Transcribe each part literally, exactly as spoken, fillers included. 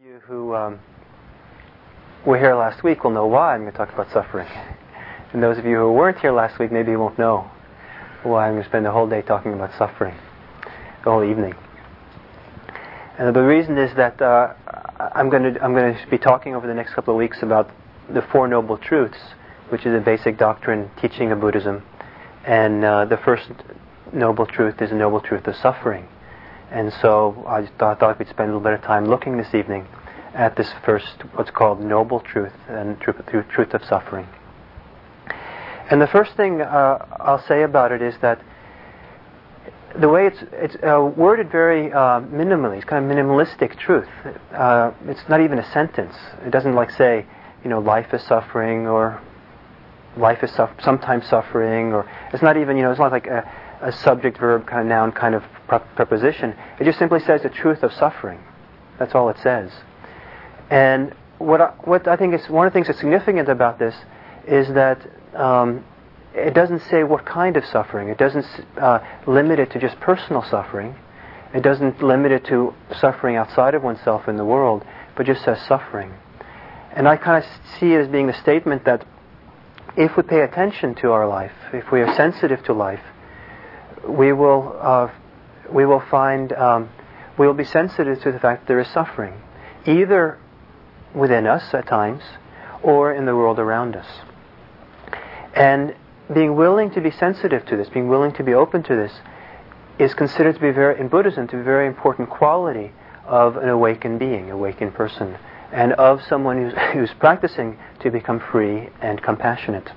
You who um, were here last week will know why I'm going to talk about suffering. And those of you who weren't here last week maybe won't know why I'm going to spend the whole day talking about suffering, the whole evening. And the reason is that uh, I'm going to I'm going to be talking over the next couple of weeks about the Four Noble Truths, which is a basic doctrine teaching of Buddhism. And uh, the first noble truth is the noble truth of suffering. And so I thought, thought we'd spend a little bit of time looking this evening at this first, what's called noble truth and truth, truth of suffering. And the first thing uh, I'll say about it is that the way it's it's uh, worded very uh, minimally, it's kind of minimalistic truth. Uh, it's not even a sentence. It doesn't like say, you know, life is suffering or life is suff- sometimes suffering, or it's not even, you know, it's not like a a subject, verb, kind of noun, kind of preposition. It just simply says the truth of suffering. That's all it says. And what I, what I think is one of the things that's significant about this is that um, it doesn't say what kind of suffering. It doesn't uh, limit it to just personal suffering. It doesn't limit it to suffering outside of oneself in the world, but just says suffering. And I kind of see it as being the statement that if we pay attention to our life, if we are sensitive to life, we will uh, we will find um, we will be sensitive to the fact that there is suffering, either within us at times or in the world around us. And being willing to be sensitive to this, being willing to be open to this, is considered to be very, in Buddhism, to be a very important quality of an awakened being, awakened person, and of someone who's, who's practicing to become free and compassionate.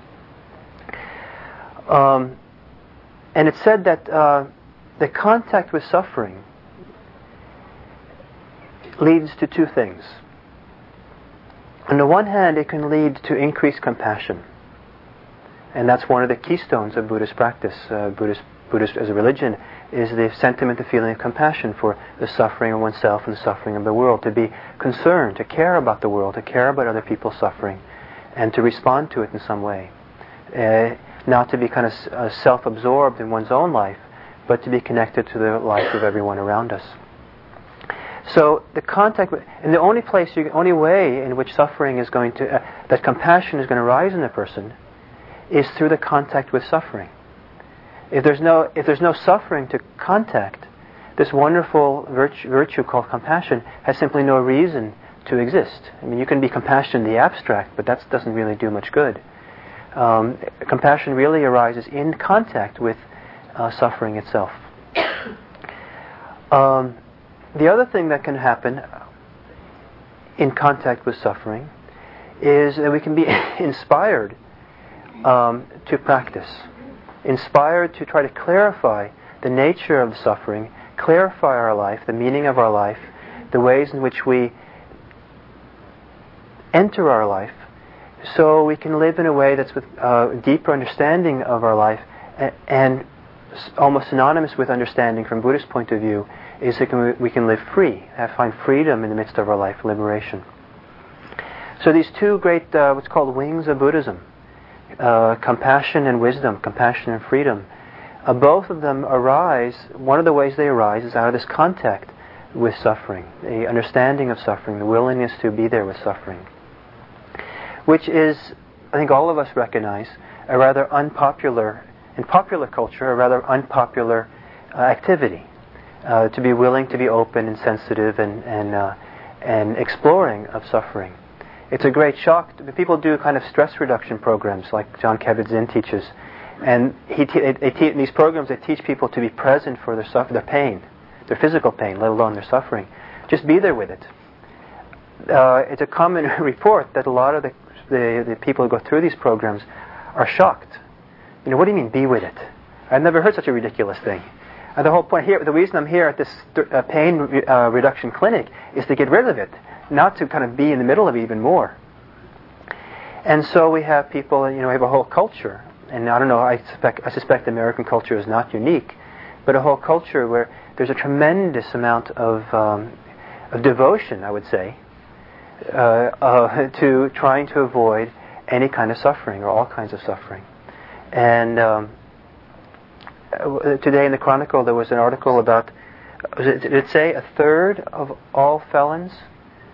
Um, And it's said that uh, the contact with suffering leads to two things. On the one hand, it can lead to increased compassion. And that's one of the keystones of Buddhist practice. Uh, Buddhist, Buddhist as a religion is the sentiment, the feeling of compassion for the suffering of oneself and the suffering of the world. To be concerned, to care about the world, to care about other people's suffering, and to respond to it in some way. Uh, Not to be kind of uh, self-absorbed in one's own life, but to be connected to the life of everyone around us. So the contact, with, and the only place, you, only way in which suffering is going to, uh, that compassion is going to rise in a person, is through the contact with suffering. If there's no, if there's no suffering to contact, this wonderful virtue, virtue called compassion has simply no reason to exist. I mean, you can be compassionate in the abstract, but that doesn't really do much good. Um, compassion really arises in contact with uh, suffering itself. Um, the other thing that can happen in contact with suffering is that we can be inspired um, to practice, inspired to try to clarify the nature of the suffering, clarify our life, the meaning of our life, the ways in which we enter our life, so we can live in a way that's with uh, deeper understanding of our life, and, and almost synonymous with understanding from Buddhist point of view is that we can live free, have, find freedom in the midst of our life, liberation. So these two great, uh, what's called wings of Buddhism, uh, compassion and wisdom, compassion and freedom, uh, both of them arise, one of the ways they arise is out of this contact with suffering, the understanding of suffering, the willingness to be there with suffering, which is, I think all of us recognize, a rather unpopular, in popular culture, a rather unpopular uh, activity. Uh, to be willing to be open and sensitive and and, uh, and exploring of suffering. It's a great shock. People do kind of stress reduction programs like John Kabat-Zinn teaches. And he te- they te- in these programs they teach people to be present for their, suffer- their pain, their physical pain, let alone their suffering. Just be there with it. Uh, it's a common report that a lot of the The, the people who go through these programs are shocked. You know, what do you mean, be with it? I've never heard such a ridiculous thing. And the whole point here, the reason I'm here at this uh, pain re- uh, reduction clinic is to get rid of it, not to kind of be in the middle of it even more. And so we have people, you know, we have a whole culture, and I don't know, I suspect, I suspect American culture is not unique, but a whole culture where there's a tremendous amount of, um, of devotion, I would say, Uh, uh, to trying to avoid any kind of suffering or all kinds of suffering. And um, today in the Chronicle there was an article about, did it say a third of all felons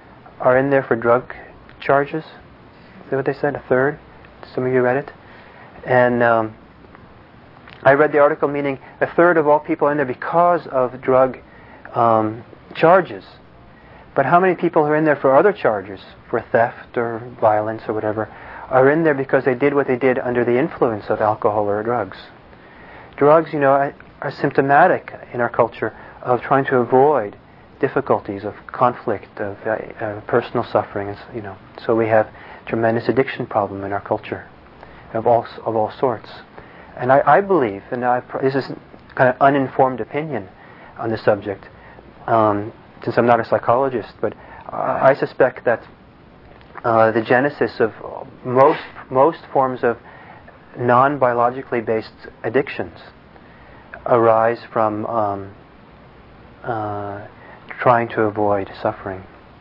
are in there for drug charges. Is that what they said? A third? Some of you read it? And um, I read the article meaning a third of all people are in there because of drug um, charges. But how many people are in there for other charges, for theft or violence or whatever, are in there because they did what they did under the influence of alcohol or drugs? Drugs, you know, are symptomatic in our culture of trying to avoid difficulties, of conflict, of uh, uh, personal suffering, and, you know. So we have tremendous addiction problem in our culture, of all of all sorts. And I, I believe, and I, this is kind of uninformed opinion on the subject, um, since I'm not a psychologist, but I, I suspect that uh, the genesis of most most forms of non-biologically based addictions arise from um, uh, trying to avoid suffering.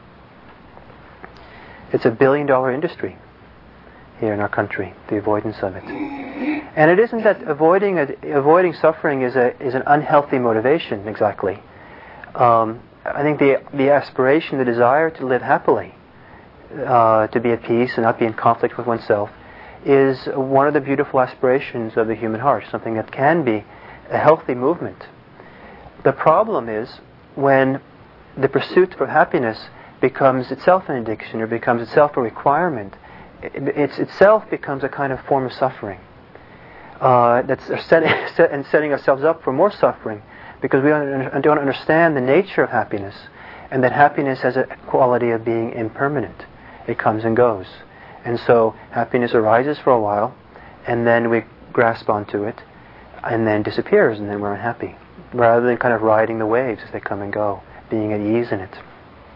It's a billion-dollar industry here in our country, the avoidance of it. And it isn't that avoiding a, avoiding suffering is a is an unhealthy motivation exactly. Um, I think the the aspiration, the desire to live happily, uh, to be at peace and not be in conflict with oneself, is one of the beautiful aspirations of the human heart. Something that can be a healthy movement. The problem is when the pursuit for happiness becomes itself an addiction or becomes itself a requirement. It, it's itself becomes a kind of form of suffering. Uh, that's setting, set, and setting ourselves up for more suffering because we don't, don't understand the nature of happiness, and that happiness has a quality of being impermanent. It comes and goes. And so happiness arises for a while, and then we grasp onto it, and then disappears, and then we're unhappy. Rather than kind of riding the waves as they come and go, being at ease in it.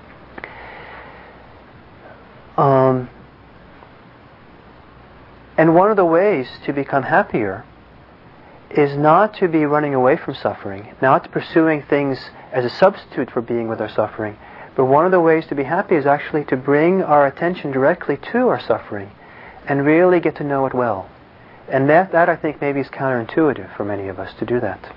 Um, and one of the ways to become happier is not to be running away from suffering, not pursuing things as a substitute for being with our suffering, but one of the ways to be happy is actually to bring our attention directly to our suffering and really get to know it well. And that, that I think maybe is counterintuitive for many of us to do that.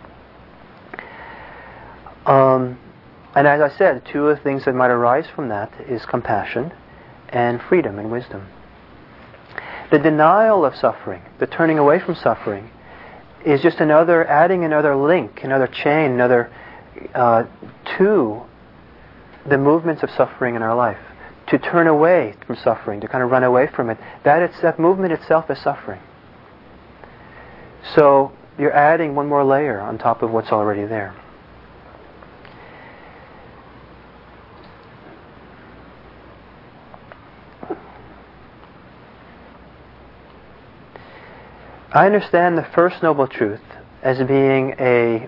Um, and as I said, two of the things that might arise from that is compassion and freedom and wisdom. The denial of suffering, the turning away from suffering, is just another, adding another link, another chain, another uh, to the movements of suffering in our life. To turn away from suffering, to kind of run away from it, that, it's, that movement itself is suffering. So you're adding one more layer on top of what's already there. I understand the First Noble Truth as being a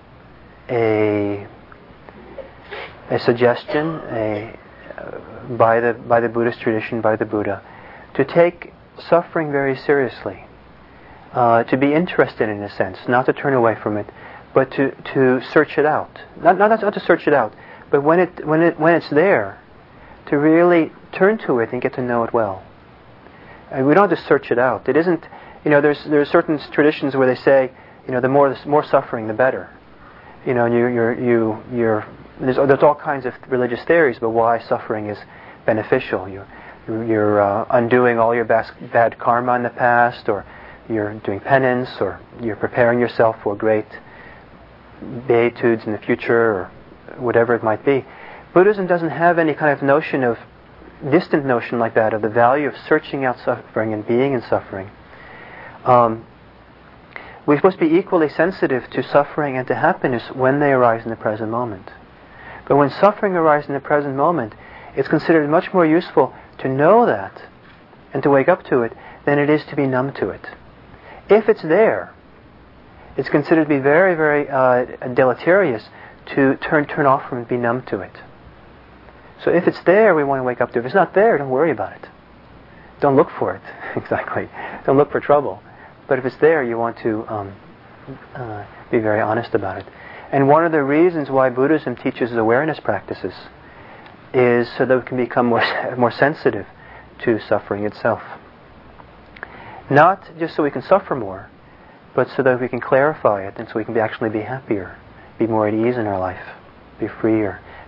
a a suggestion a, uh, by the by the Buddhist tradition, by the Buddha, to take suffering very seriously, uh, to be interested in a sense, not to turn away from it, but to, to search it out. Not, not not to search it out, but when it when it when it's there, to really turn to it and get to know it well. And we don't just search it out. It isn't. You know, there's there's certain traditions where they say, you know, the more the more suffering, the better. You know, and you you're you you're there's there's all kinds of religious theories about why suffering is beneficial. You you're uh, undoing all your bas- bad karma in the past, or you're doing penance, or you're preparing yourself for great beatitudes in the future, or whatever it might be. Buddhism doesn't have any kind of notion of distant notion like that of the value of searching out suffering and being in suffering. Um, we're supposed to be equally sensitive to suffering and to happiness when they arise in the present moment. But when suffering arises in the present moment, it's considered much more useful to know that and to wake up to it than it is to be numb to it. If it's there, it's considered to be very, very uh, deleterious to turn turn off from it and be numb to it. So if it's there, we want to wake up to it. If it's not there, don't worry about it. Don't look for it, exactly. Don't look for trouble. But if it's there, you want to um, uh, be very honest about it. And one of the reasons why Buddhism teaches awareness practices is so that we can become more more sensitive to suffering itself. Not just so we can suffer more, but so that we can clarify it and so we can be actually be happier, be more at ease in our life, be freer,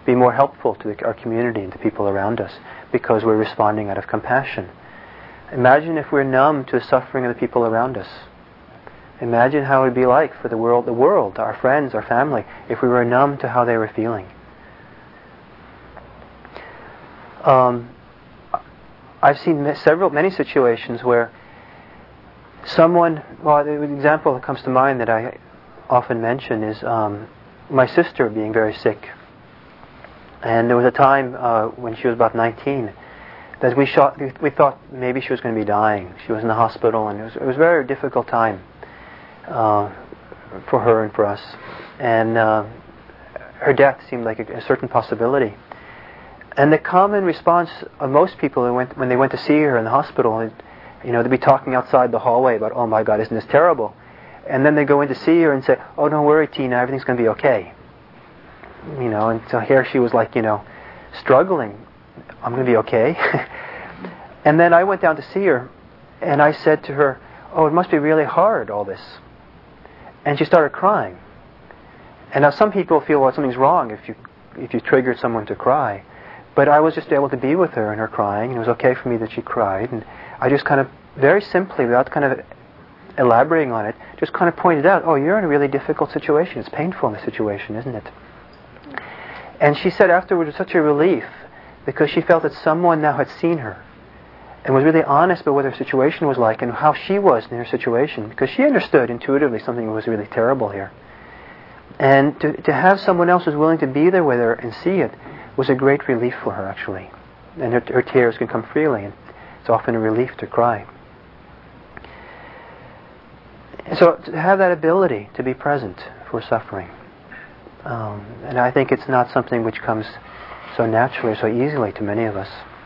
be more helpful to the, our community and the people around us because we're responding out of compassion. Imagine if we're numb to the suffering of the people around us. Imagine how it would be like for the world, the world, our friends, our family, if we were numb to how they were feeling. Um, I've seen several, many situations where someone, well, the example that comes to mind that I often mention is um, my sister being very sick. And there was a time uh, when she was about nineteen that we, shot, we thought maybe she was going to be dying. She was in the hospital, and it was, it was a very difficult time uh, for her and for us. And uh, her death seemed like a, a certain possibility. And the common response of most people who went, when they went to see her in the hospital, you know, they'd be talking outside the hallway about, oh my God, isn't this terrible? And then they go in to see her and say, oh, don't worry, Tina, everything's going to be okay. You know, and so here she was like, you know, struggling. I'm going to be okay. And then I went down to see her, and I said to her, oh, it must be really hard, all this. And she started crying. And now some people feel, well, something's wrong if you if you triggered someone to cry. But I was just able to be with her in her crying, and it was okay for me that she cried. And I just kind of, very simply, without kind of elaborating on it, just kind of pointed out, oh, you're in a really difficult situation. It's painful in this situation, isn't it? And she said afterwards, it was such a relief, because she felt that someone now had seen her and was really honest about what her situation was like and how she was in her situation, because she understood intuitively something was really terrible here. And to, to have someone else who's willing to be there with her and see it was a great relief for her, actually. And her, her tears can come freely, and it's often a relief to cry. So to have that ability to be present for suffering. Um, and I think it's not something which comes so naturally, so easily to many of us.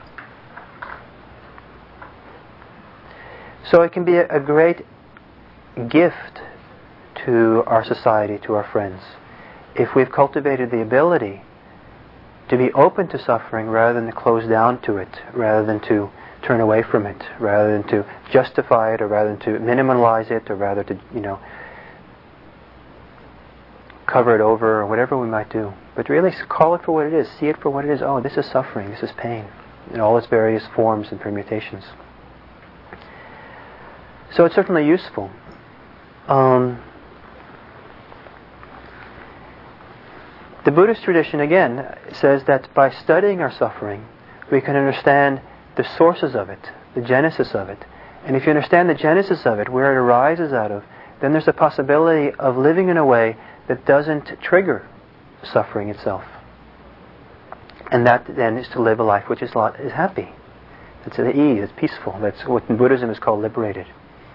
So it can be a, a great gift to our society, to our friends, if we've cultivated the ability to be open to suffering rather than to close down to it, rather than to turn away from it, rather than to justify it, or rather than to minimalize it, or rather to, you know, cover it over, or whatever we might do. But really call it for what it is. See it for what it is. Oh, this is suffering. This is pain. In all its various forms and permutations. So it's certainly useful. Um, the Buddhist tradition, again, says that by studying our suffering, we can understand the sources of it, the genesis of it. And if you understand the genesis of it, where it arises out of, then there's a possibility of living in a way that doesn't trigger suffering itself. And that then is to live a life which is, is happy. It's at ease, it's peaceful. That's what in Buddhism is called liberated.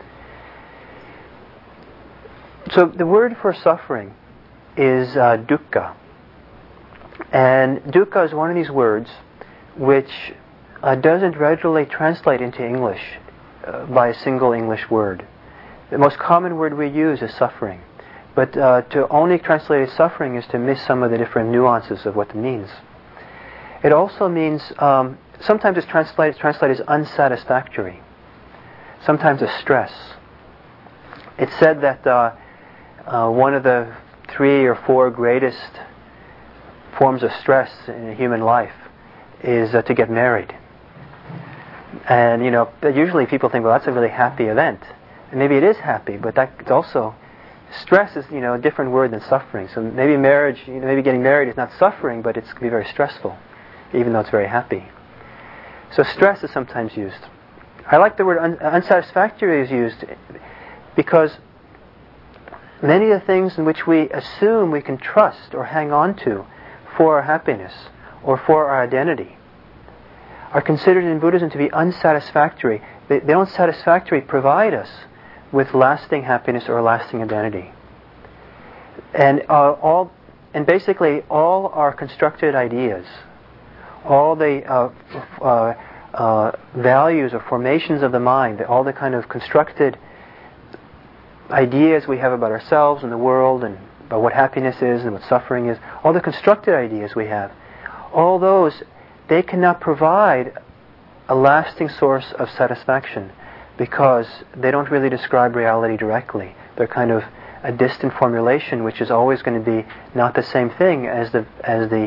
So the word for suffering is uh, dukkha. And dukkha is one of these words which uh, doesn't readily translate into English uh, by a single English word. The most common word we use is suffering. But uh, to only translate as suffering is to miss some of the different nuances of what it means. It also means, um, sometimes it's translated, translated as unsatisfactory. Sometimes as stress. It's said that uh, uh, one of the three or four greatest forms of stress in a human life is uh, to get married. And, you know, usually people think, well, that's a really happy event. And maybe it is happy, but that it's also... Stress is, you know, a different word than suffering. So maybe marriage, you know, maybe getting married is not suffering, but it can be very stressful, even though it's very happy. So stress is sometimes used. I like the word un- unsatisfactory is used because many of the things in which we assume we can trust or hang on to for our happiness or for our identity are considered in Buddhism to be unsatisfactory. They, they don't satisfactorily provide us with lasting happiness or lasting identity. And uh, all, and basically all our constructed ideas, all the uh, uh, uh, values or formations of the mind, all the kind of constructed ideas we have about ourselves and the world and about what happiness is and what suffering is, all the constructed ideas we have, all those, they cannot provide a lasting source of satisfaction, because they don't really describe reality directly. They're kind of a distant formulation which is always going to be not the same thing as the as the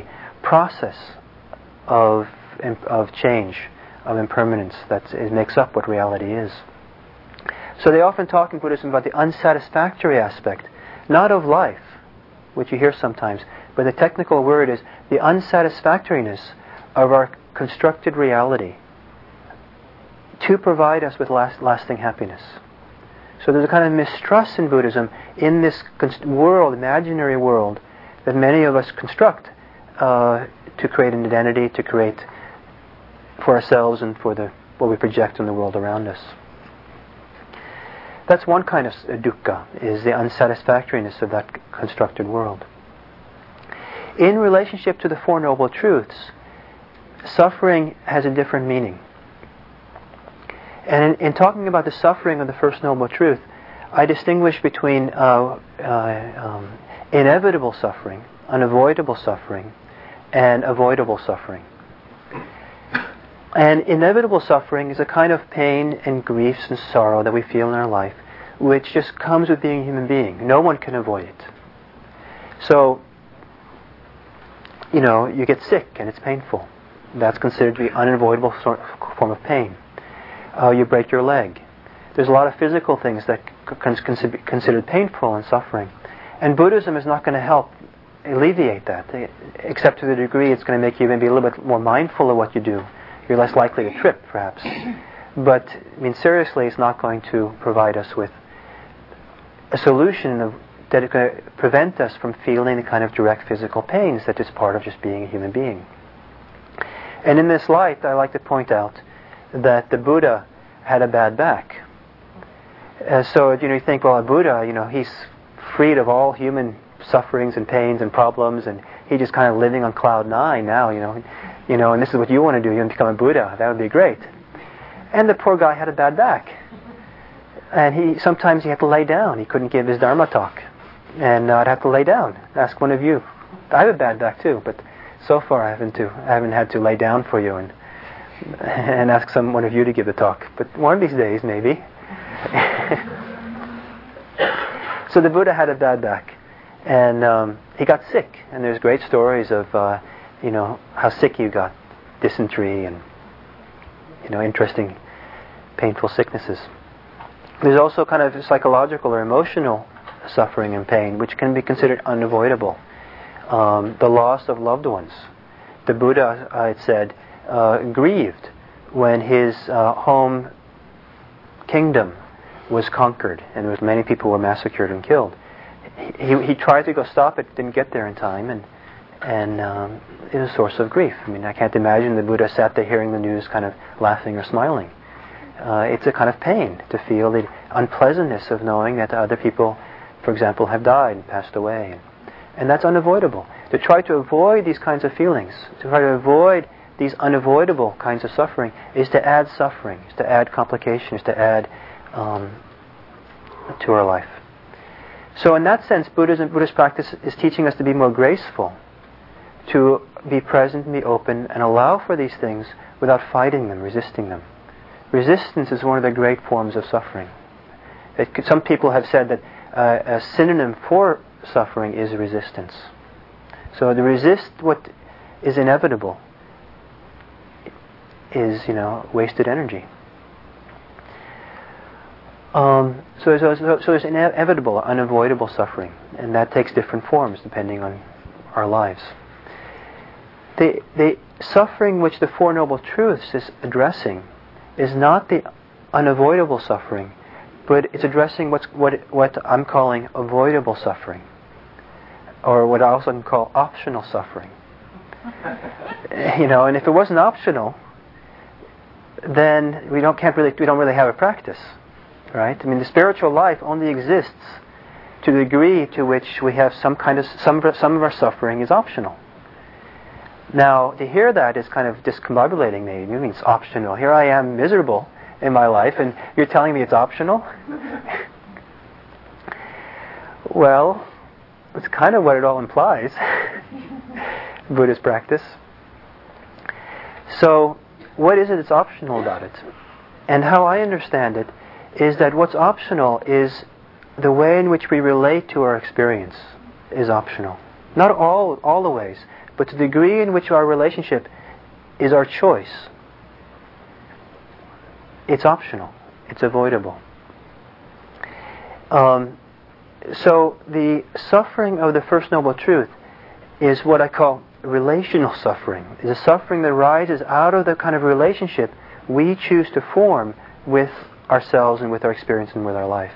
process of of change, of impermanence that is, makes up what reality is. So they often talk in Buddhism about the unsatisfactory aspect, not of life, which you hear sometimes, but the technical word is the unsatisfactoriness of our constructed reality to provide us with last, lasting happiness. So there's a kind of mistrust in Buddhism in this const- world, imaginary world, that many of us construct uh, to create an identity, to create for ourselves and for the what we project in the world around us. That's one kind of dukkha, is the unsatisfactoriness of that constructed world. In relationship to the Four Noble Truths, suffering has a different meaning. And in, in talking about the suffering of the First Noble Truth, I distinguish between uh, uh, um, inevitable suffering, unavoidable suffering, and avoidable suffering. And inevitable suffering is a kind of pain and griefs and sorrow that we feel in our life, which just comes with being a human being. No one can avoid it. So, you know, you get sick and it's painful. That's considered to be an unavoidable sort of form of pain. Uh, you break your leg. There's a lot of physical things that can be considered painful and suffering. And Buddhism is not going to help alleviate that, except to the degree it's going to make you maybe a little bit more mindful of what you do. You're less likely to trip, perhaps. But, I mean, seriously, it's not going to provide us with a solution of, that is going to prevent us from feeling the kind of direct physical pains that is part of just being a human being. And in this light, I like to point out that the Buddha had a bad back. Uh, so, you know, you think, well, a Buddha, you know, he's freed of all human sufferings and pains and problems, and he's just kind of living on cloud nine now, you know. You know, and this is what you want to do. You want to become a Buddha. That would be great. And the poor guy had a bad back. And he sometimes he had to lay down. He couldn't give his Dharma talk. And uh, I'd have to lay down. Ask one of you. I have a bad back too, but so far I haven't to I haven't had to lay down for you and and ask some one of you to give the talk. But one of these days, maybe. So the Buddha had a bad back, and um, he got sick. And there's great stories of uh, you know how sick he got, dysentery and you know interesting, painful sicknesses. There's also kind of psychological or emotional suffering and pain, which can be considered unavoidable. Um, the loss of loved ones. The Buddha, uh, it said, uh, grieved when his uh, home kingdom was conquered and there was many people were massacred and killed. He, he tried to go stop it, didn't get there in time, and and um, it was a source of grief. I mean, I can't imagine the Buddha sat there hearing the news kind of laughing or smiling. Uh, it's a kind of pain to feel the unpleasantness of knowing that other people, for example, have died and passed away. And, and that's unavoidable. To try to avoid these kinds of feelings, to try to avoid these unavoidable kinds of suffering, is to add suffering, is to add complications, to add um, to our life. So in that sense, Buddhism, Buddhist practice is teaching us to be more graceful, to be present and be open and allow for these things without fighting them, resisting them. Resistance is one of the great forms of suffering. It, some people have said that uh, a synonym for suffering is resistance. So to resist what is inevitable is, you know, wasted energy. Um, so, so, so, so there's inevitable, unavoidable suffering, and that takes different forms depending on our lives. The, the suffering which the Four Noble Truths is addressing is not the unavoidable suffering, but it's addressing what's, what, what I'm calling avoidable suffering, or what I also can call optional suffering. You know, and if it wasn't optional, then we don't can't really we don't really have a practice, right? I mean, the spiritual life only exists to the degree to which we have some kind of some some of our suffering is optional. Now, to hear that is kind of discombobulating. Maybe you mean it's optional. Here I am, miserable in my life, and you're telling me it's optional? Well, it's kind of what it all implies. Buddhist practice. So, what is it that's optional about it? And how I understand it is that what's optional is the way in which we relate to our experience is optional. Not all all the ways, but to the degree in which our relationship is our choice, it's optional. It's avoidable. Um, so the suffering of the First Noble Truth is what I call relational suffering. It's a suffering that arises out of the kind of relationship we choose to form with ourselves and with our experience and with our life.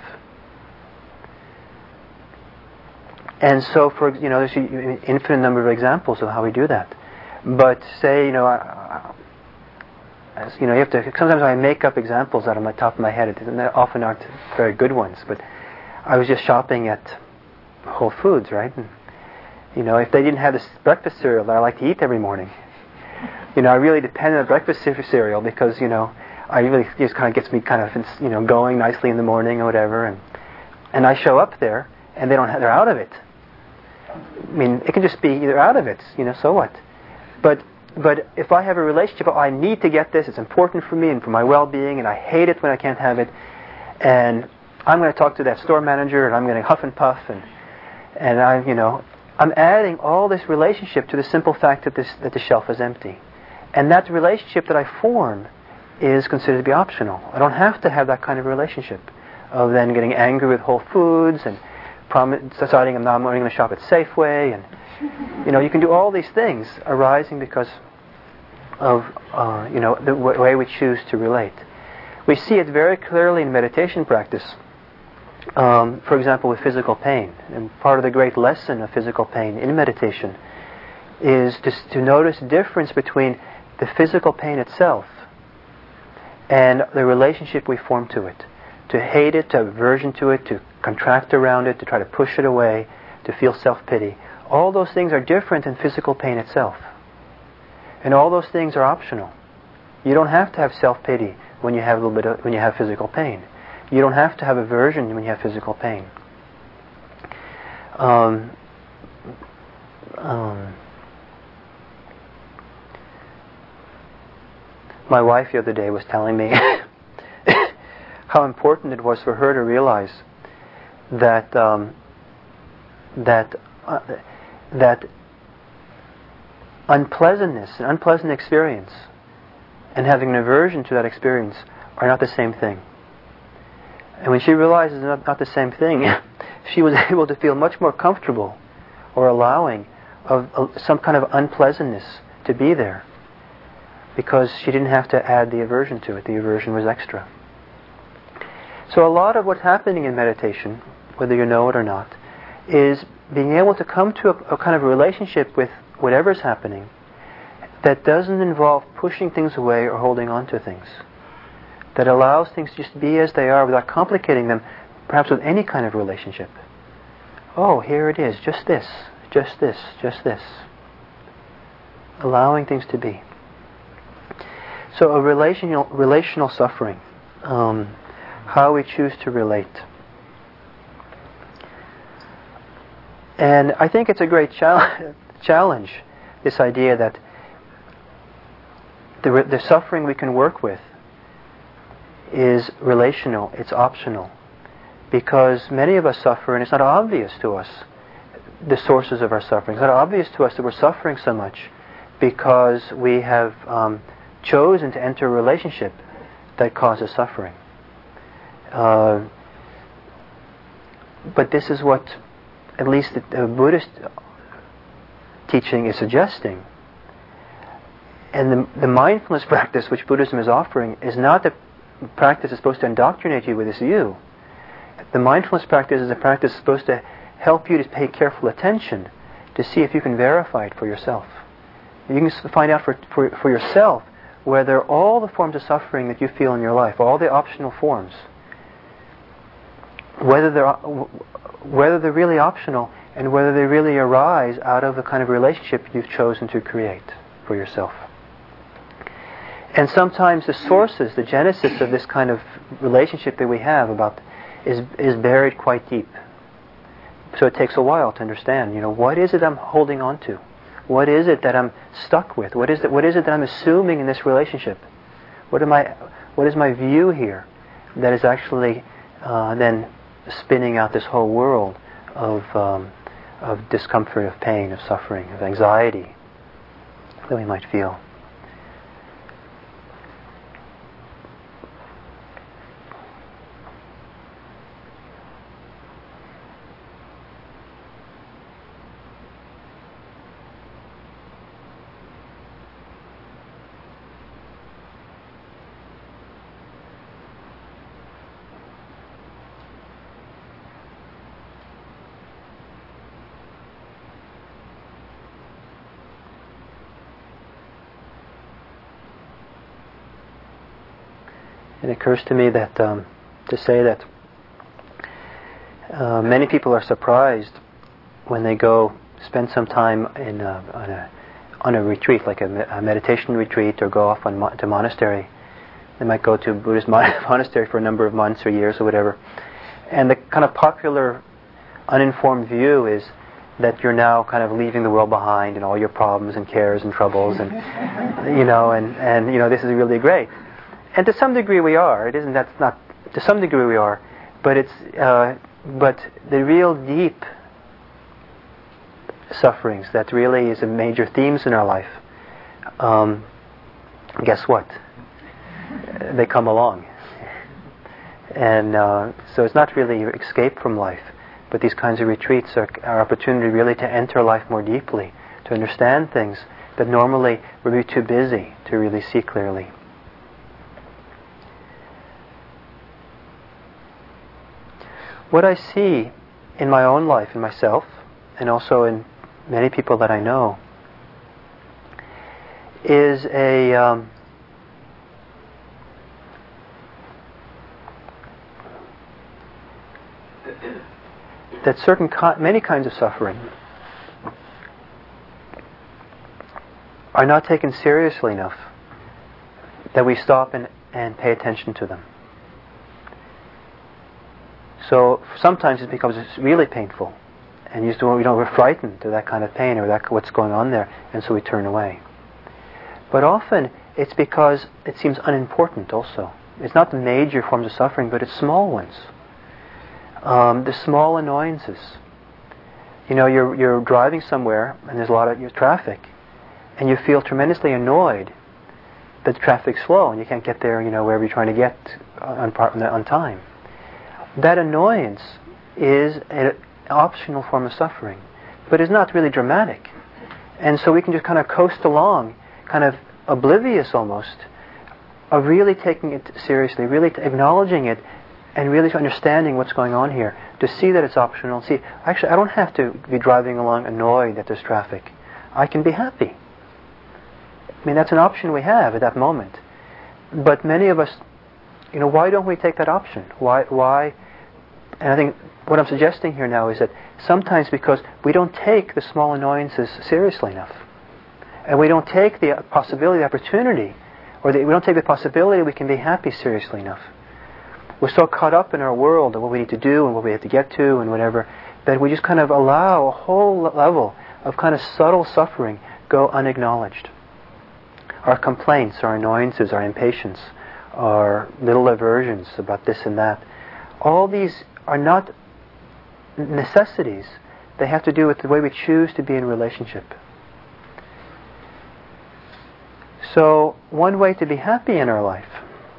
And so, for you know, there's an infinite number of examples of how we do that. But say, you know, I, I, you know, you have to. Sometimes I make up examples out of my top of my head, and they often aren't very good ones. But I was just shopping at Whole Foods, right? And, you know, if they didn't have this breakfast cereal that I like to eat every morning, you know, I really depend on the breakfast cereal because, you know, I really it just kind of gets me kind of, you know, going nicely in the morning or whatever, and and I show up there and they don't have, they're out of it. I mean, it can just be either out of it, you know, so what? But but if I have a relationship, oh, I need to get this, it's important for me and for my well-being, and I hate it when I can't have it, and I'm going to talk to that store manager, and I'm going to huff and puff, and and I, you know, I'm adding all this relationship to the simple fact that this that the shelf is empty, and that relationship that I form is considered to be optional. I don't have to have that kind of relationship of then getting angry with Whole Foods and prom- deciding I'm not only going to shop at Safeway, and you know, you can do all these things arising because of uh, you know the w- way we choose to relate. We see it very clearly in meditation practice. Um, for example, with physical pain, and part of the great lesson of physical pain in meditation is to, to notice the difference between the physical pain itself and the relationship we form to it. To hate it, to have aversion to it, to contract around it, to try to push it away, to feel self-pity. All those things are different than physical pain itself. And all those things are optional. You don't have to have self-pity when you have a little bit of, when you have physical pain. You don't have to have aversion when you have physical pain. Um, um, my wife the other day was telling me how important it was for her to realize that um, that uh, that unpleasantness, an unpleasant experience, and having an aversion to that experience are not the same thing. And when she realizes it's not, not the same thing, she was able to feel much more comfortable or allowing of uh, some kind of unpleasantness to be there, because she didn't have to add the aversion to it. The aversion was extra. So a lot of what's happening in meditation, whether you know it or not, is being able to come to a, a kind of relationship with whatever's happening that doesn't involve pushing things away or holding on to things. That allows things just to be as they are without complicating them, perhaps with any kind of relationship. Oh, here it is, just this, just this, just this. Allowing things to be. So a relational relational suffering, um, how we choose to relate. And I think it's a great chal- challenge, this idea that the, the suffering we can work with is relational, it's optional. Because many of us suffer and it's not obvious to us the sources of our suffering. It's not obvious to us that we're suffering so much because we have um, chosen to enter a relationship that causes suffering. Uh, but this is what at least the, the Buddhist teaching is suggesting. And the, the mindfulness practice which Buddhism is offering is not the practice that's supposed to indoctrinate you with this view. The mindfulness practice is a practice that's supposed to help you to pay careful attention to see if you can verify it for yourself. You can find out for, for, for yourself whether all the forms of suffering that you feel in your life, all the optional forms, whether they're, whether they're really optional and whether they really arise out of the kind of relationship you've chosen to create for yourself. And sometimes the sources, the genesis of this kind of relationship that we have about is is buried quite deep. So it takes a while to understand, you know, what is it I'm holding on to? What is it that I'm stuck with? What is it what is it that I'm assuming in this relationship? What am I what is my view here that is actually uh, then spinning out this whole world of um, of discomfort, of pain, of suffering, of anxiety, that we might feel. It occurs to me that um, to say that uh, many people are surprised when they go spend some time in a, on a on a retreat, like a, a meditation retreat, or go off on mo- to monastery. They might go to a Buddhist mon- monastery for a number of months or years or whatever. And the kind of popular, uninformed view is that you're now kind of leaving the world behind and all your problems and cares and troubles, and you know, and, and you know, this is really great. And to some degree we are. It isn't that's not to some degree we are, but it's uh, but the real deep sufferings that really is a major themes in our life. Um, guess what? They come along, and uh, so it's not really escape from life, but these kinds of retreats are our opportunity really to enter life more deeply, to understand things that normally we'd be too busy to really see clearly. What I see in my own life, in myself, and also in many people that I know, is a um, that certain ki- many kinds of suffering are not taken seriously enough that we stop and, and pay attention to them. So sometimes it becomes really painful, and you know, we're frightened to that kind of pain or that what's going on there, and so we turn away. But often it's because it seems unimportant also. It's not the major forms of suffering, but it's small ones. Um, the small annoyances. You know, you're you're driving somewhere and there's a lot of your traffic, and you feel tremendously annoyed that the traffic's slow and you can't get there, you know, wherever you're trying to get on, on time. That annoyance is an optional form of suffering, but it's not really dramatic. And so we can just kind of coast along, kind of oblivious almost, of really taking it seriously, really acknowledging it, and really understanding what's going on here, to see that it's optional. See, actually, I don't have to be driving along annoyed that there's traffic. I can be happy. I mean, that's an option we have at that moment. But many of us, you know, why don't we take that option? Why, why? And I think what I'm suggesting here now is that sometimes because we don't take the small annoyances seriously enough, and we don't take the possibility, the opportunity, or the, we don't take the possibility we can be happy seriously enough. We're so caught up in our world and what we need to do and what we have to get to and whatever, that we just kind of allow a whole level of kind of subtle suffering go unacknowledged. Our complaints, our annoyances, our impatience, our little aversions about this and that, all these are not necessities. They have to do with the way we choose to be in relationship. So one way to be happy in our life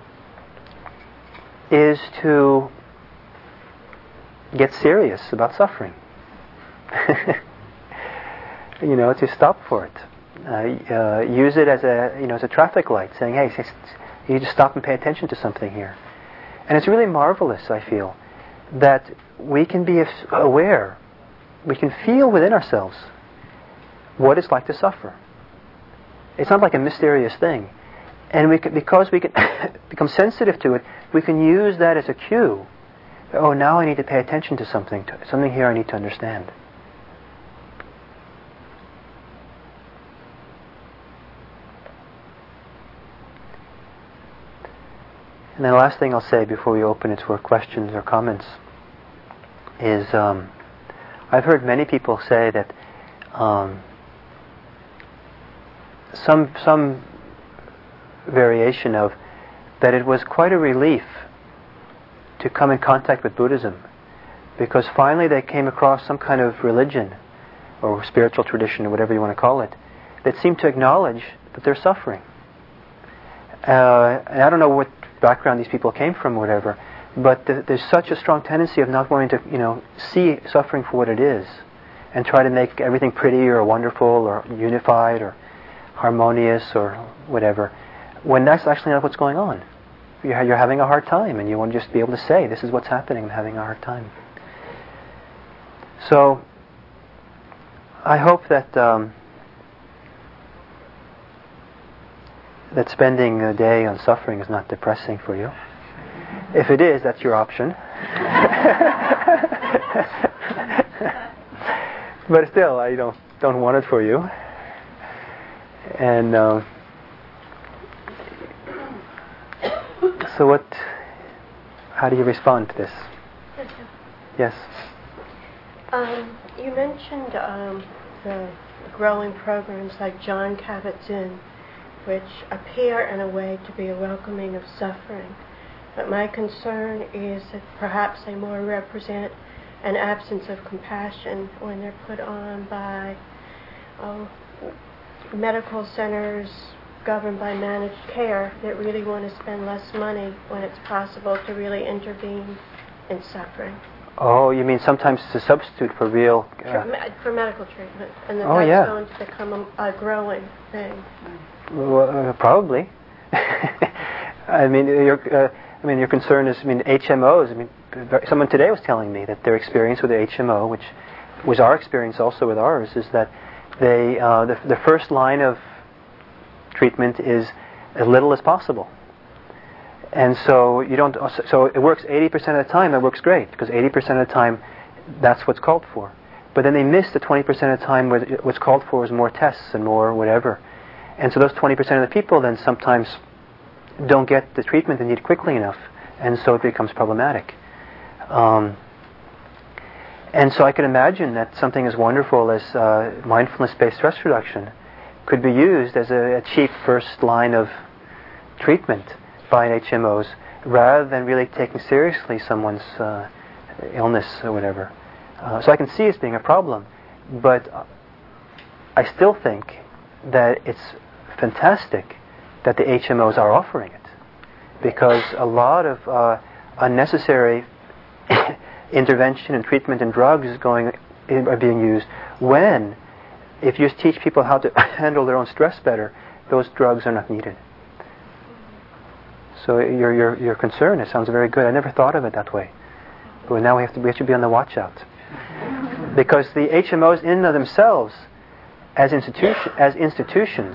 is to get serious about suffering. You know, to stop for it. Uh, uh, use it as a, you know, as a traffic light, saying, "Hey, you need to stop and pay attention to something here." And it's really marvelous, I feel, that we can be aware, we can feel within ourselves what it's like to suffer. It's not like a mysterious thing. And we can, because we can become sensitive to it, we can use that as a cue. Oh, now I need to pay attention to something. To, something here I need to understand. And then the last thing I'll say before we open it for questions or comments is um, I've heard many people say that um, some some variation of that it was quite a relief to come in contact with Buddhism, because finally they came across some kind of religion or spiritual tradition or whatever you want to call it that seem to acknowledge that they're suffering. Uh, and I don't know what background these people came from, or whatever, but th- there's such a strong tendency of not wanting to, you know, see suffering for what it is, and try to make everything pretty or wonderful or unified or harmonious or whatever, when that's actually not what's going on. You're, you're having a hard time, and you want to just be able to say, this is what's happening, I'm having a hard time. So, I hope that um, that spending a day on suffering is not depressing for you. If it is, that's your option. But still, I don't don't want it for you. And uh, so, what? How do you respond to this? Yes. Um, you mentioned um, the growing programs like Jon Kabat-Zinn, which appear in a way to be a welcoming of suffering. But my concern is that perhaps they more represent an absence of compassion when they're put on by oh, medical centers governed by managed care that really want to spend less money when it's possible to really intervene in suffering. Oh, you mean sometimes it's a substitute for real... Uh, for, me- for medical treatment, and that oh, that's yeah. going to become a, a growing thing. Well, uh, probably. I mean, your, uh, I mean, your concern is, I mean, H M Os. I mean, someone today was telling me that their experience with the H M O, which was our experience also with ours, is that they uh, the, the first line of treatment is as little as possible. And so you don't. So it works eighty percent of the time. That works great because eighty percent of the time, that's what's called for. But then they miss the twenty percent of the time where what's called for is more tests and more whatever. And so those twenty percent of the people then sometimes don't get the treatment they need quickly enough, and so it becomes problematic. Um, and so I can imagine that something as wonderful as uh, mindfulness-based stress reduction could be used as a, a cheap first line of treatment by H M Os, rather than really taking seriously someone's uh, illness or whatever. Uh, so I can see it being a problem, but I still think that it's fantastic that the H M Os are offering it, because a lot of uh, unnecessary intervention and treatment and drugs is going are being used when, if you just teach people how to handle their own stress better, those drugs are not needed. So your your your concern, it sounds very good. I never thought of it that way. But now we have to we have to be on the watch out, because the H M Os in and of themselves, as institution as institutions,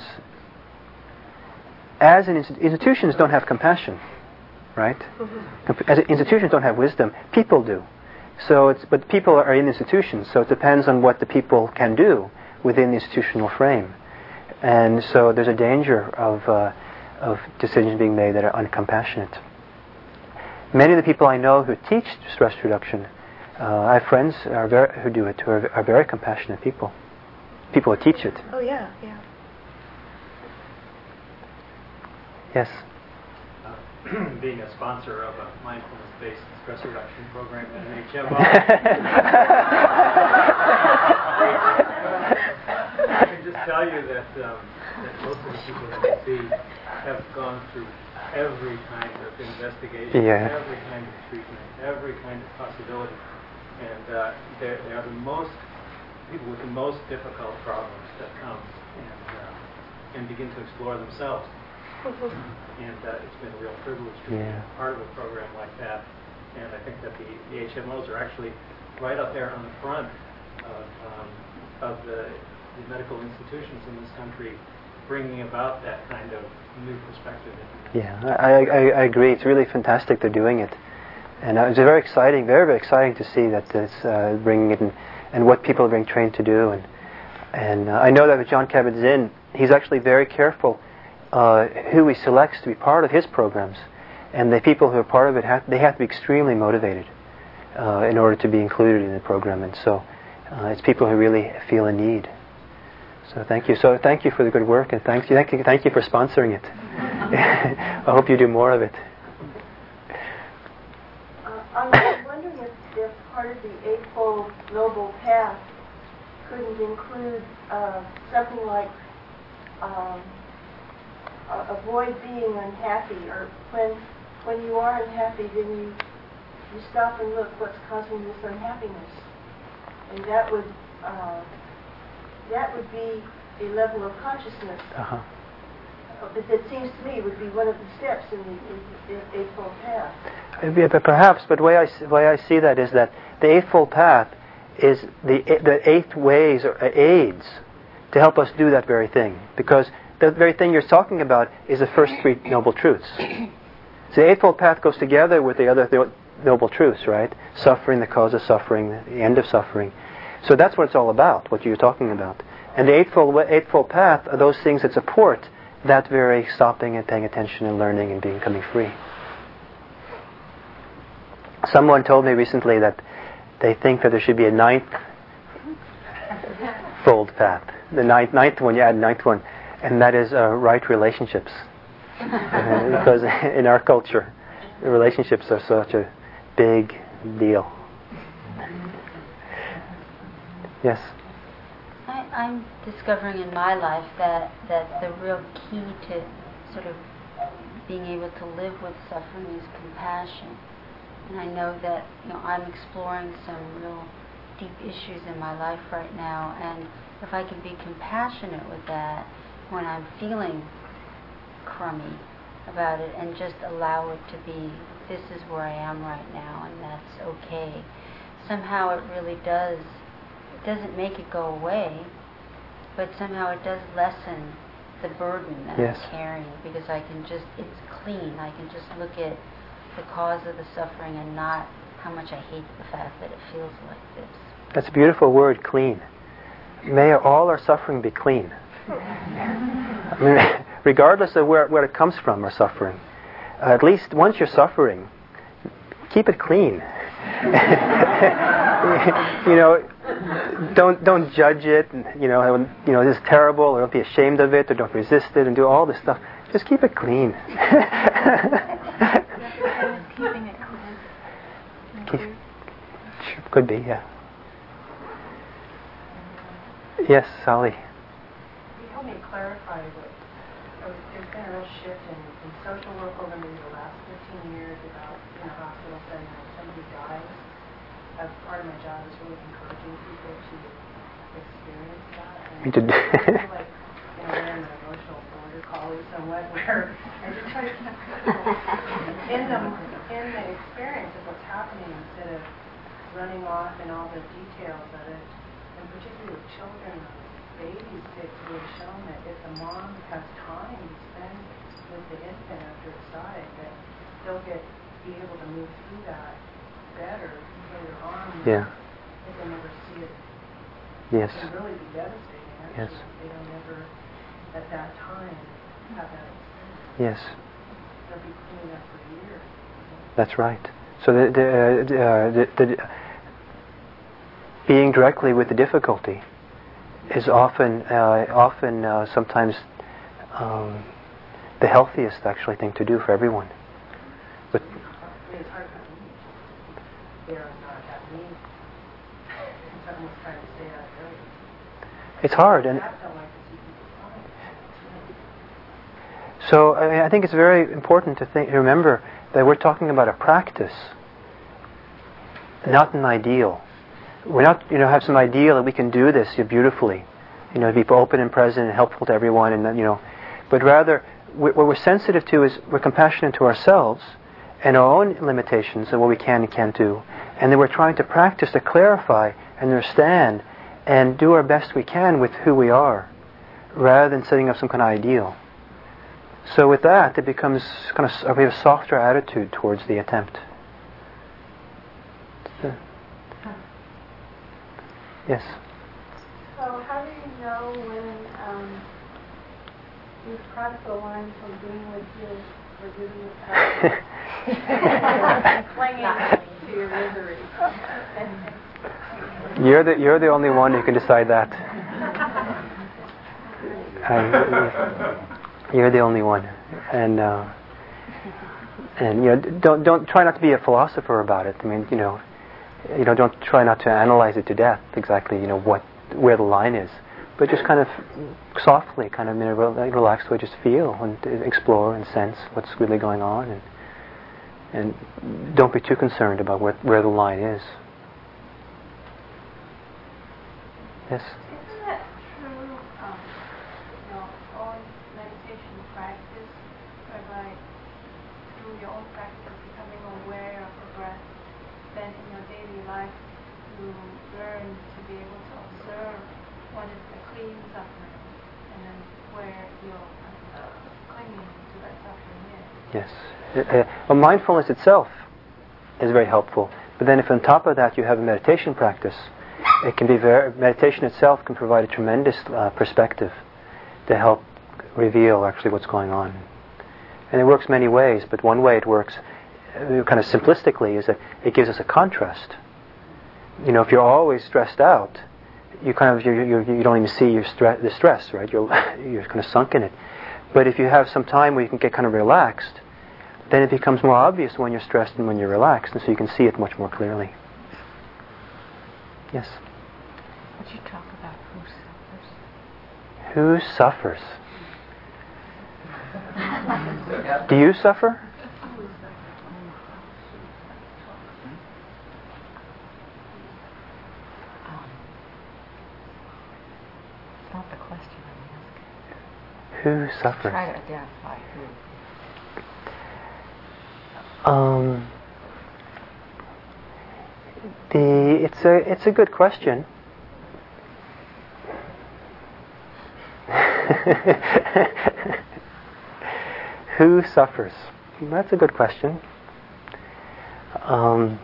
as an inst- institutions don't have compassion, right? Mm-hmm. As institutions don't have wisdom. People do. So it's but people are in institutions. So it depends on what the people can do within the institutional frame, and so there's a danger of. Uh, of decisions being made that are uncompassionate. Many of the people I know who teach stress reduction, uh, I have friends are very, who do it, who are, are very compassionate people. People who teach it. Oh, yeah, yeah. Yes? Uh, being a sponsor of a mindfulness-based stress reduction program at an H M O, I can just tell you that, um, that most of the people that I see have gone through every kind of investigation, yeah. every kind of treatment, every kind of possibility. And uh, they're, they are the most, people with the most difficult problems that come and, uh, and begin to explore themselves. And uh, it's been a real privilege to yeah. be part of a program like that. And I think that the, the H M Os are actually right up there on the front of, um, of the, the medical institutions in this country, bringing about that kind of new perspective. Yeah, I, I, I agree. It's really fantastic they're doing it. And uh, it's very exciting, very, very exciting to see that it's uh, bringing it in, and what people are being trained to do. And and uh, I know that with Jon Kabat-Zinn, he's actually very careful uh, who he selects to be part of his programs. And the people who are part of it, have, they have to be extremely motivated uh, in order to be included in the program. And so uh, it's people who really feel a need. So thank you. So thank you for the good work, and thank you, thank you, thank you for sponsoring it. I hope you do more of it. Uh, I was wondering if, if part of the Eightfold Noble Path couldn't include uh, something like um, uh, avoid being unhappy, or when when you are unhappy, then you you stop and look what's causing this unhappiness, and that would uh, that would be a level of consciousness Uh-huh. that, that seems to me would be one of the steps in the, in the Eightfold Path. Yeah, but perhaps, but the way I the way I see that is that the Eightfold Path is the the eight ways or aids to help us do that very thing, because the very thing you're talking about is the first three noble truths. So the Eightfold Path goes together with the other th- noble truths, right? Suffering, the cause of suffering, the end of suffering. So that's what it's all about, what you're talking about. And the Eightfold Eightfold Path are those things that support that very stopping and paying attention and learning and becoming free. Someone told me recently that they think that there should be a ninth fold path. The ninth, ninth one, you add ninth one, and that is uh, right relationships. uh, because in our culture, the relationships are such a big deal. Yes? I, I'm discovering in my life that, that the real key to sort of being able to live with suffering is compassion. And I know that, you know, I'm exploring some real deep issues in my life right now, and if I can be compassionate with that when I'm feeling crummy about it, and just allow it to be, this is where I am right now, and that's okay. Somehow it really does, it doesn't make it go away, but somehow it does lessen the burden that yes. I'm carrying, because I can just, it's clean. I can just look at the cause of the suffering and not how much I hate the fact that it feels like this. That's a beautiful word, clean. May all our suffering be clean. I mean, regardless of where, where it comes from, our suffering. Uh, at least once you're suffering, keep it clean. You know, don't don't judge it. You know, you know this is terrible, or don't be ashamed of it, or don't resist it, and do all this stuff. Just keep it clean. Keeping it clean. Keep, could be, yeah. Yes, Sally. You help me clarify what uh, there's been a real shift in, in social work over maybe the last fifteen years about in a hospital setting when somebody dies. As part of my job is really encouraging people to experience that. And Me too. I feel like, you know, we're in an emotional border collie somewhat where I just try to keep people in the, in the experience of what's happening instead of running off in all the details of it. And particularly with children, babies, it's really shown that if the mom has time to spend with the infant after it's died, that they'll get be able to move through that better later on. Yeah. If they never see it, Yes. it can really be devastating. Actually, Yes. if they don't ever at that time have that experience. Yes. They'll be cleaning up for years. That's right. So the the, uh, the, the being directly with the difficulty is often, uh, often, uh, sometimes um, the healthiest actually thing to do for everyone. But I mean, it's hard to believe. They're not that mean. Someone's trying to stay out of there. it's hard, and I don't like to see people crying. so I, mean, I think it's very important to think, remember that we're talking about a practice, not an ideal. We're not, you know, have some ideal that we can do this beautifully, you know, be open and present and helpful to everyone, and you know, but rather what we're sensitive to is we're compassionate to ourselves and our own limitations and what we can and can't do, and then we're trying to practice to clarify and understand and do our best we can with who we are, rather than setting up some kind of ideal. So with that, it becomes kind of, we have a softer attitude towards the attempt. Yes. So how do you know when um, you've crossed the line from being with you or giving you power and clinging to your misery? You're the you're the only one who can decide that. I, you're the only one, and uh, and you know don't don't try not to be a philosopher about it. I mean, you know. You know, don't try not to analyze it to death exactly, you know, what where the line is. but just kind of softly, kind of in a relaxed way, just feel and explore and sense what's really going on, and and don't be too concerned about where where the line is. Yes. Isn't that true? Um, you know, all meditation practice, whereby through your own practice, becoming aware of the breath, then in your daily life, you learn to be able to observe what is the clean suffering, and then where you're uh, clinging to that suffering is. Yes. Uh, well, mindfulness itself is very helpful. But then if on top of that you have a meditation practice, it can be very, meditation itself can provide a tremendous uh, perspective to help reveal actually what's going on. And it works many ways, but one way it works uh, kind of simplistically is that it gives us a contrast. You know, if you're always stressed out, you kind of you you, you don't even see your stre- the stress, right? You're you're kind of sunk in it. But if you have some time where you can get kind of relaxed, then it becomes more obvious when you're stressed and when you're relaxed, and so you can see it much more clearly. Yes? Would you talk about who suffers? Who suffers? Do you suffer? Um, it's not the question I'm asking. Who suffers? Try to identify who. Um, the it's a it's a good question. Who suffers? That's a good question. Um,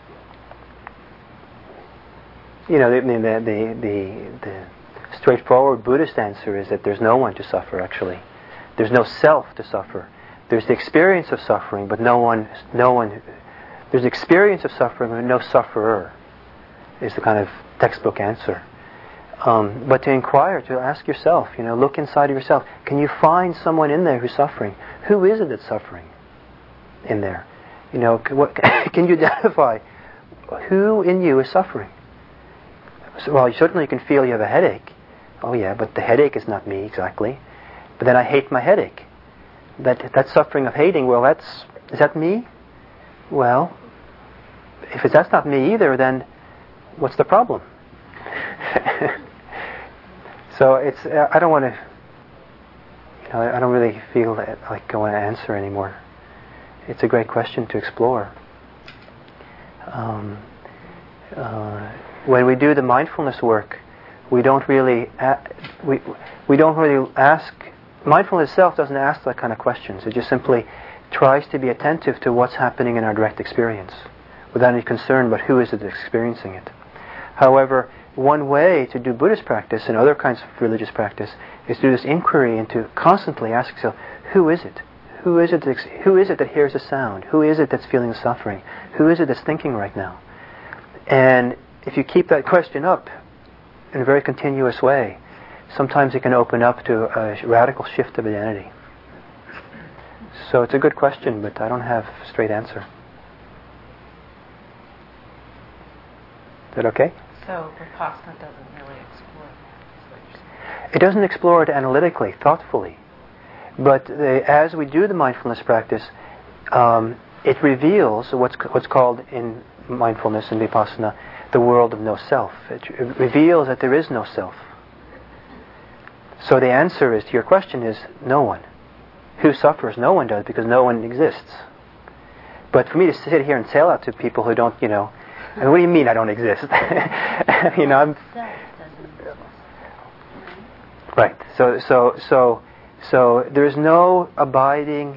you know, the the, the the the straightforward Buddhist answer is that there's no one to suffer. Actually, there's no self to suffer. There's the experience of suffering, but no one, no one. There's the experience of suffering, but no sufferer. Is the kind of textbook answer. Um, but to inquire, to ask yourself, you know, look inside of yourself. Can you find someone in there who's suffering? Who is it that's suffering in there? You know, can, what, can you identify who in you is suffering? So, well, certainly you can feel you have a headache. Oh yeah, but the headache is not me exactly. But then I hate my headache. That that suffering of hating, well, that's is that me? Well, if it's, that's not me either, then what's the problem? So it's uh, I don't want to. You know, I don't really feel that, like I want to answer anymore. It's a great question to explore. Um, uh, when we do the mindfulness work, we don't really a- we we don't really ask. Mindfulness itself doesn't ask that kind of questions. It just simply tries to be attentive to what's happening in our direct experience, without any concern about who is it that's experiencing it. However, one way to do Buddhist practice and other kinds of religious practice is to do this inquiry and to constantly ask yourself, who is it? Who is it? That's, who is it that hears a sound? Who is it that's feeling the suffering? Who is it that's thinking right now? And if you keep that question up in a very continuous way, sometimes it can open up to a radical shift of identity. So it's a good question, but I don't have a straight answer. Is that okay? So Vipassana doesn't really explore that, is what you're saying. It doesn't explore it analytically, thoughtfully. But the, as we do the mindfulness practice, um, it reveals what's what's called in mindfulness and Vipassana the world of no self. It, it reveals that there is no self. So the answer is to your question is no one. Who suffers? No one does, because no one exists. But for me to sit here and tell out to people who don't, you know, I mean, what do you mean I don't exist? you know, I'm right. So, so, so, so there is no abiding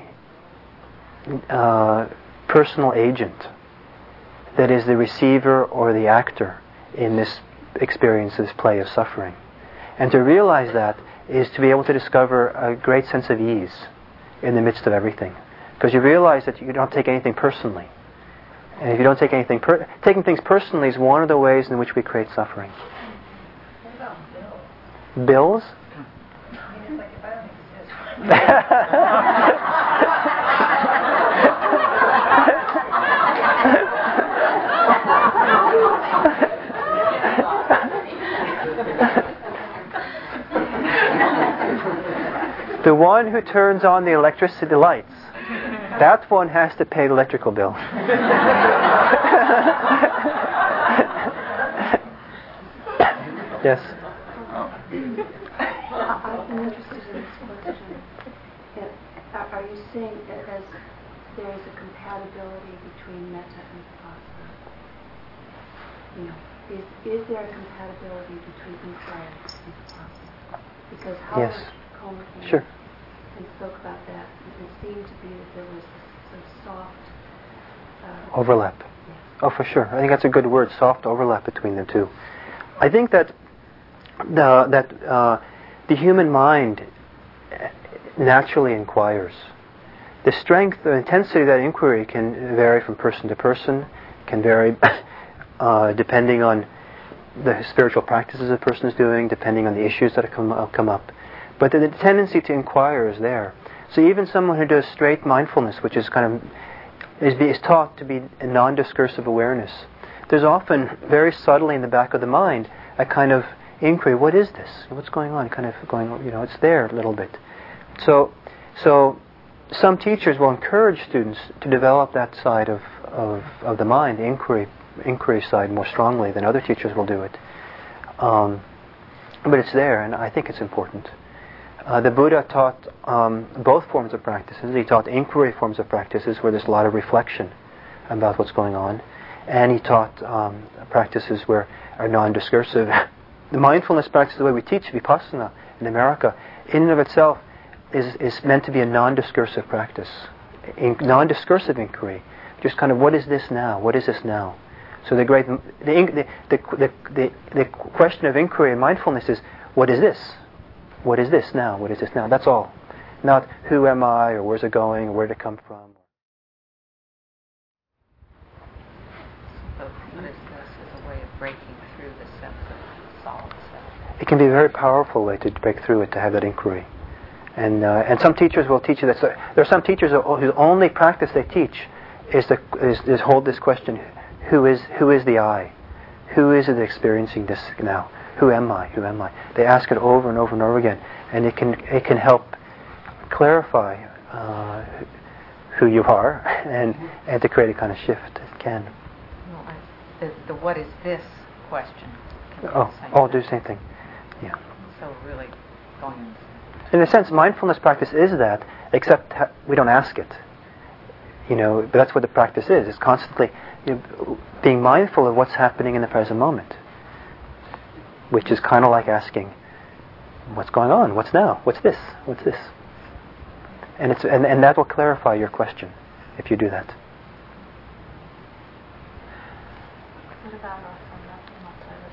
uh, personal agent that is the receiver or the actor in this experience, this play of suffering. And to realize that is to be able to discover a great sense of ease in the midst of everything, because you realize that you don't take anything personally. And if you don't take anything, per- taking things personally is one of the ways in which we create suffering. What about bills? Bills? I mean, it's like if I don't exist. The one who turns on the electricity lights, that one has to pay the electrical bill. Yes? I'm interested in this question. Are you saying that there's, there is a compatibility between metta and vipassana? You know, is, is there a compatibility between inquiry and vipassana? Because Howard Yes. Coleman came Sure. and spoke about that, and it seemed to be that there was this sort of soft uh, Overlap. Yes. Oh, for sure. I think that's a good word, soft overlap between the two. I think that the, that uh, the human mind naturally inquires. The strength, the intensity of that inquiry can vary from person to person, can vary uh, depending on the spiritual practices a person is doing, depending on the issues that come, uh, come up. But the, the tendency to inquire is there. So even someone who does straight mindfulness, which is kind of is, is taught to be a non-discursive awareness, there's often very subtly in the back of the mind a kind of inquiry. What is this? What's going on? Kind of going, you know, it's there a little bit. So, so some teachers will encourage students to develop that side of, of, of the mind, the inquiry, inquiry side, more strongly than other teachers will do it. Um, but it's there, and I think it's important. Uh, the Buddha taught um, both forms of practices. He taught inquiry forms of practices where there's a lot of reflection about what's going on, and he taught um, practices where are non-discursive. The mindfulness practice, the way we teach Vipassana in America, in and of itself, is, is meant to be a non-discursive practice. In, non-discursive inquiry. Just kind of, what is this now? What is this now? So the great, the, the, the, the, the, the question of inquiry and mindfulness is, what is this? What is this now? What is this now? That's all. Not who am I, or where's it going, or where did it come from. So what is this as a way of breaking through the sense of solid self? It can be a very powerful way to break through it, to have that inquiry. And uh, and some teachers will teach you that. So there are some teachers whose only practice they teach is to is, is hold this question: Who is who is the I? Who is it experiencing this now? Who am I? Who am I? They ask it over and over and over again, and it can it can help clarify uh, who you are, and and to create a kind of shift. It can. Well, I, the, the what is this question? Oh, oh, do the same thing. Yeah. So really going. In a sense, mindfulness practice is that, except ha- we don't ask it. You know, but that's what the practice is. It's constantly you know, being mindful of what's happening in the present moment, which is kind of like asking, what's going on? What's now? What's this? What's this? And it's and, and that will clarify your question if you do that. What about also nothing whatsoever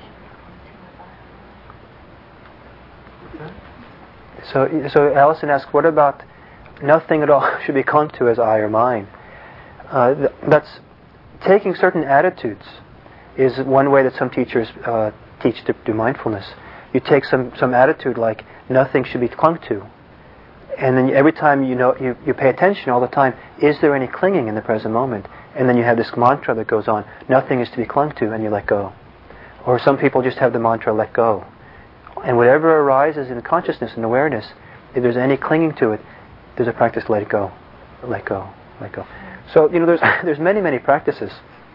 should be clung to as I? So, so Alison asked, what about nothing at all should be clung to as I or mine? Uh, th- that's taking certain attitudes is one way that some teachers uh, teach to do mindfulness. You take some, some attitude like nothing should be clung to, and then every time you know you, you pay attention all the time, is there any clinging in the present moment? And then you have this mantra that goes on, nothing is to be clung to, and you let go. Or some people just have the mantra, let go. And whatever arises in consciousness and awareness, if there's any clinging to it, there's a practice to let it go, let go, let go. So, you know, there's there's many, many practices.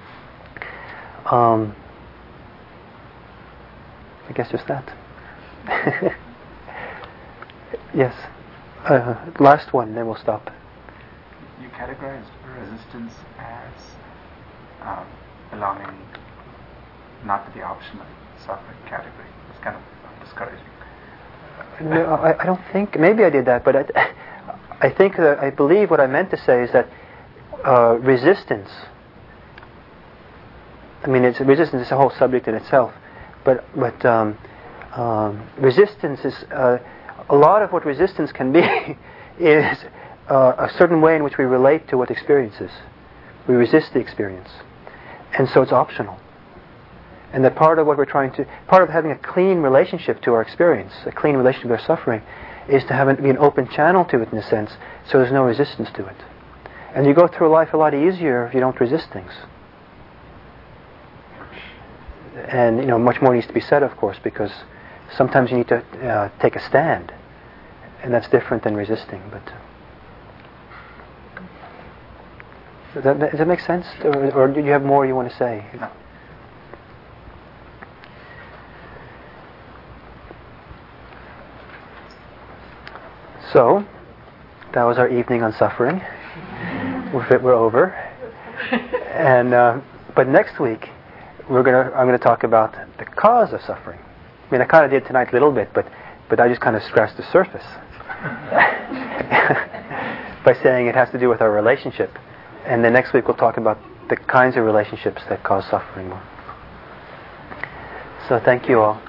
Um, I guess just that. Yes. Uh, last one, then we'll stop. You categorized resistance as um, belonging not to the optional suffering category. It's kind of discouraging. No, I, I don't think. Maybe I did that, but I, I think that I believe what I meant to say is that uh, resistance. I mean, it's resistance is a whole subject in itself, but but um, um, resistance is uh, a lot of what resistance can be is uh, a certain way in which we relate to what experience is. We resist the experience, and so it's optional. And that part of what we're trying to, part of having a clean relationship to our experience, a clean relationship with our suffering, is to have an, be an open channel to it in a sense, so there's no resistance to it. And you go through life a lot easier if you don't resist things. And, you know, much more needs to be said, of course, because sometimes you need to uh, take a stand. And that's different than resisting. But does that, does that make sense? Or, or do you have more you want to say? No. So, that was our evening on suffering. With it, we're over. And uh, but next week, we're gonna. I'm gonna talk about the cause of suffering. I mean, I kind of did tonight a little bit, but but I just kind of scratched the surface by saying it has to do with our relationship. And then next week we'll talk about the kinds of relationships that cause suffering more. So thank you all.